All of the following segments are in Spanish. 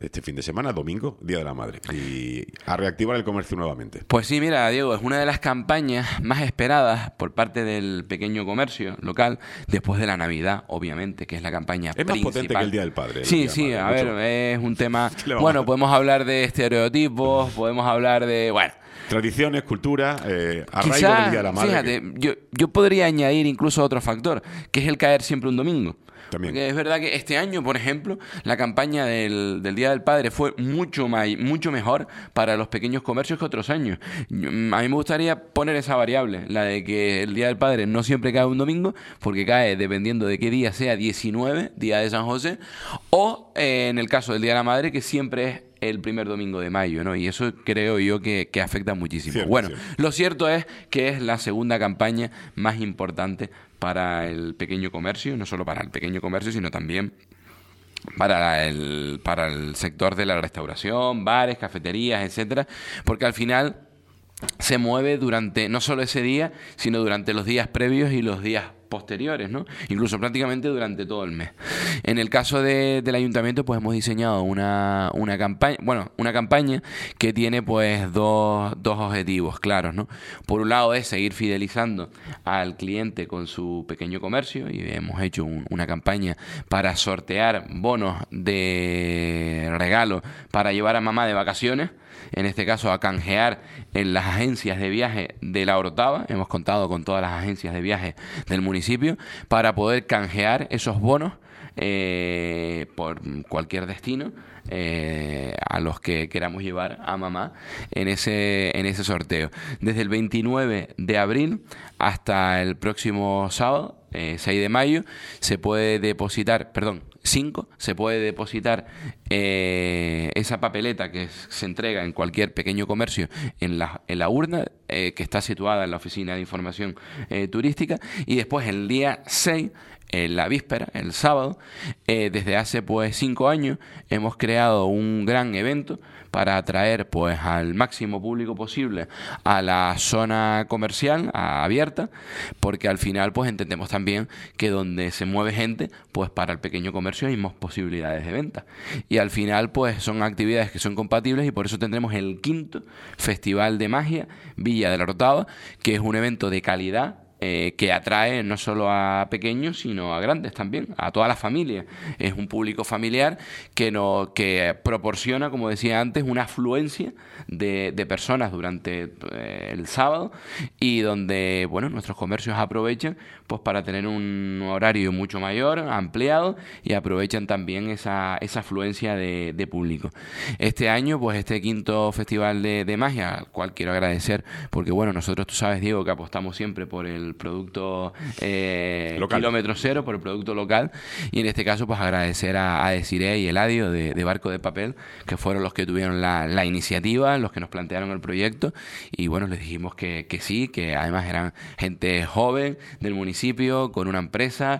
este fin de semana, domingo, Día de la Madre, y a reactivar el comercio nuevamente. Pues sí, mira, Diego, es una de las campañas más esperadas por parte del pequeño comercio local después de la Navidad, obviamente, que es la campaña Es principal. más potente que el Día del Padre. Sí, Día sí, Madre, a mucho. ver, es un tema... Bueno, podemos hablar de estereotipos, podemos hablar de... Bueno, tradiciones, cultura, arraigo quizás, del Día de la Madre. fíjate, yo podría añadir incluso otro factor, que es el caer siempre un domingo. También. Porque es verdad que este año, por ejemplo, la campaña del Día del Padre fue mucho mejor para los pequeños comercios que otros años. A mí me gustaría poner esa variable, la de que el Día del Padre no siempre cae un domingo, porque cae dependiendo de qué día sea, 19, día de San José, o en el caso del Día de la Madre, que siempre es el primer domingo de mayo, ¿no? Y eso creo yo que afecta muchísimo. Cierto, bueno, cierto. Lo cierto es que es la segunda campaña más importante para el pequeño comercio, no solo para el pequeño comercio, sino también para el sector de la restauración, bares, cafeterías, etcétera, porque al final se mueve durante no solo ese día, sino durante los días previos y los días posteriores, ¿no? Incluso prácticamente durante todo el mes. En el caso del ayuntamiento, pues hemos diseñado una campaña que tiene pues dos objetivos claros, ¿no? Por un lado es seguir fidelizando al cliente con su pequeño comercio, y hemos hecho una campaña para sortear bonos de regalo para llevar a mamá de vacaciones, en este caso a canjear en las agencias de viaje de La Orotava. Hemos contado con todas las agencias de viaje del municipio para poder canjear esos bonos por cualquier destino a los que queramos llevar a mamá en ese sorteo. Desde el 29 de abril hasta el próximo sábado, 6 de mayo, se puede depositar, 5, se puede depositar esa papeleta que se entrega en cualquier pequeño comercio en la urna que está situada en la Oficina de Información Turística, y después el día 6, en la víspera, el sábado, desde hace pues 5 años hemos creado un gran evento para atraer pues al máximo público posible a la zona comercial abierta, porque al final pues entendemos también que donde se mueve gente, pues para el pequeño comercio hay más posibilidades de venta, y al final pues son actividades que son compatibles, y por eso tendremos el 5º Festival de Magia Villa de la Orotava, que es un evento de calidad que atrae no solo a pequeños, sino a grandes también, a toda la familia. Es un público familiar que proporciona, como decía antes, una afluencia de personas durante el sábado, y donde bueno, nuestros comercios aprovechan pues para tener un horario mucho mayor, ampliado, y aprovechan también esa afluencia de público. Este año, pues este 5º Festival de Magia, al cual quiero agradecer, porque bueno, nosotros, tú sabes, Diego, que apostamos siempre por el producto kilómetro cero, por el producto local, y en este caso pues agradecer a Desiree y Eladio de Barco de Papel, que fueron los que tuvieron la iniciativa, los que nos plantearon el proyecto, y bueno, les dijimos que sí, que además eran gente joven del municipio, con una empresa,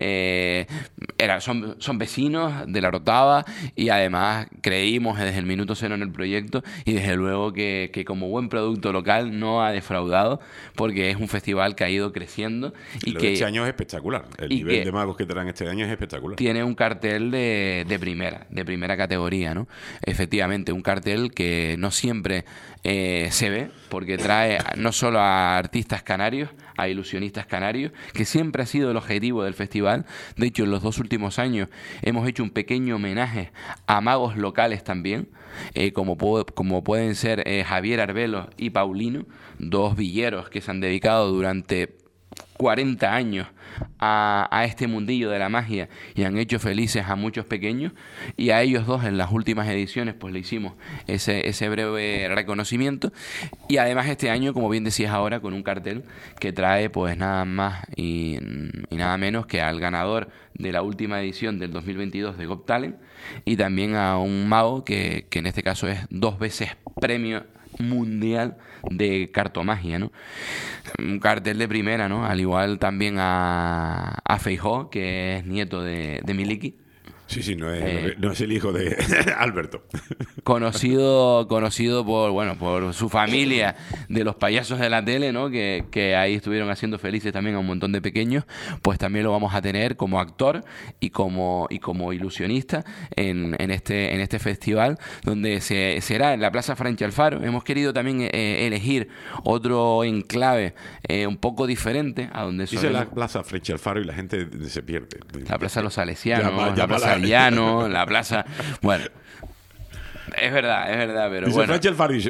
son vecinos de La Orotava, y además creímos desde el minuto cero en el proyecto, y desde luego que como buen producto local no ha defraudado, porque es un festival que ha ido creciendo, y lo que de este año es espectacular. El nivel de magos que traen este año es espectacular. Tiene un cartel de primera categoría, ¿no? Efectivamente, un cartel que no siempre se ve, porque trae no solo a artistas canarios, a ilusionistas canarios, que siempre ha sido el objetivo del festival. De hecho, en los 2 últimos años hemos hecho un pequeño homenaje a magos locales también, como pueden ser Javier Arbelo y Paulino, 2 villeros que se han dedicado durante 40 años a este mundillo de la magia, y han hecho felices a muchos pequeños, y a ellos 2 en las últimas ediciones pues le hicimos ese breve reconocimiento. Y además este año, como bien decías ahora, con un cartel que trae pues nada más y nada menos que al ganador de la última edición del 2022 de Got Talent, y también a un mago que en este caso es 2 veces premio mundial de cartomagia, ¿no? Un cartel de primera, ¿no? Al igual también a Feijóo, que es nieto de Miliki. Sí, no es el hijo de Alberto. Conocido por su familia de los payasos de la tele, ¿no? Que ahí estuvieron haciendo felices también a un montón de pequeños. Pues también lo vamos a tener como actor y como ilusionista en este festival, donde será en la Plaza Franchi Alfaro. Hemos querido también elegir otro enclave un poco diferente a donde dice la Plaza Franchi Alfaro y la gente se pierde. La Plaza de los Salesianos, la Plaza del Llano, la Plaza... Bueno, es verdad, pero dice bueno. Franchi Alfaro y dice...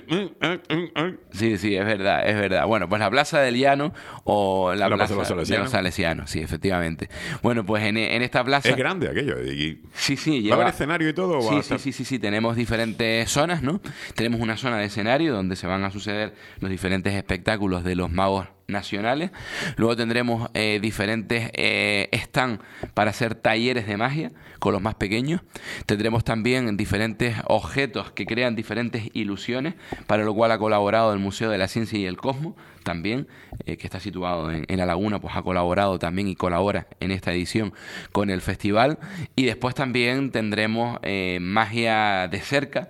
Sí, es verdad. Bueno, pues la Plaza del Llano o la Plaza de los Salesianos, sí, efectivamente. Bueno, pues en esta plaza... Es grande aquello. Sí. ¿Va a haber escenario y todo? Sí, tenemos diferentes zonas, ¿no? Tenemos una zona de escenario donde se van a suceder los diferentes espectáculos de los magos nacionales. Luego tendremos diferentes stands para hacer talleres de magia con los más pequeños. Tendremos también diferentes objetos que crean diferentes ilusiones, para lo cual ha colaborado el Museo de la Ciencia y el Cosmos también, que está situado en La Laguna, pues ha colaborado también y colabora en esta edición con el festival. Y después también tendremos magia de cerca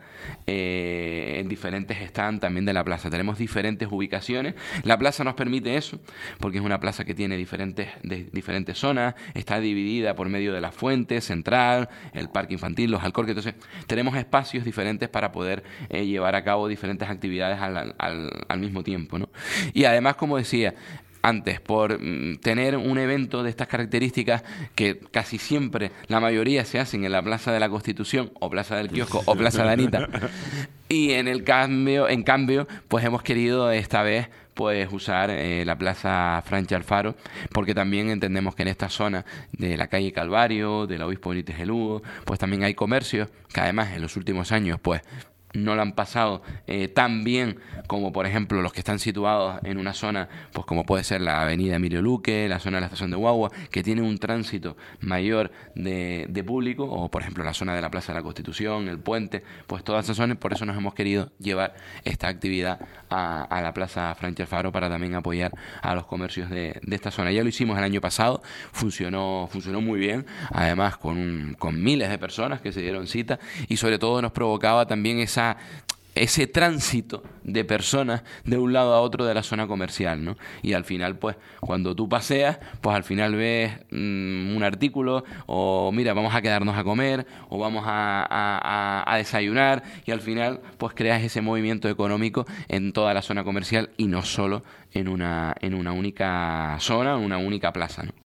en diferentes stands también de la plaza. Tenemos diferentes ubicaciones. La plaza nos permite eso, porque es una plaza que tiene diferentes zonas, está dividida por medio de la fuente central, el parque infantil, los Alcorques. Entonces tenemos espacios diferentes para poder llevar a cabo diferentes actividades al mismo tiempo, ¿no? Y además, como decía antes, por tener un evento de estas características, que casi siempre la mayoría se hacen en la Plaza de la Constitución o Plaza del Kiosco o Plaza de Anita, y en cambio pues hemos querido esta vez pues usar la Plaza Franchi Alfaro, porque también entendemos que en esta zona de la calle Calvario, del Obispo Benítez de Lugo, pues también hay comercios que además en los últimos años pues no lo han pasado tan bien como, por ejemplo, los que están situados en una zona, pues como puede ser la avenida Emilio Luque, la zona de la estación de Guagua, que tiene un tránsito mayor de público, o por ejemplo la zona de la Plaza de la Constitución, el Puente, pues todas esas zonas. Por eso nos hemos querido llevar esta actividad a la Plaza Franchi Alfaro, para también apoyar a los comercios de esta zona. Ya lo hicimos el año pasado, funcionó muy bien, además con miles de personas que se dieron cita, y sobre todo nos provocaba también ese tránsito de personas de un lado a otro de la zona comercial, ¿no? Y al final, pues, cuando tú paseas, pues al final ves un artículo, o mira, vamos a quedarnos a comer, o vamos a desayunar, y al final, pues creas ese movimiento económico en toda la zona comercial y no solo en una única zona, en una única plaza, ¿no?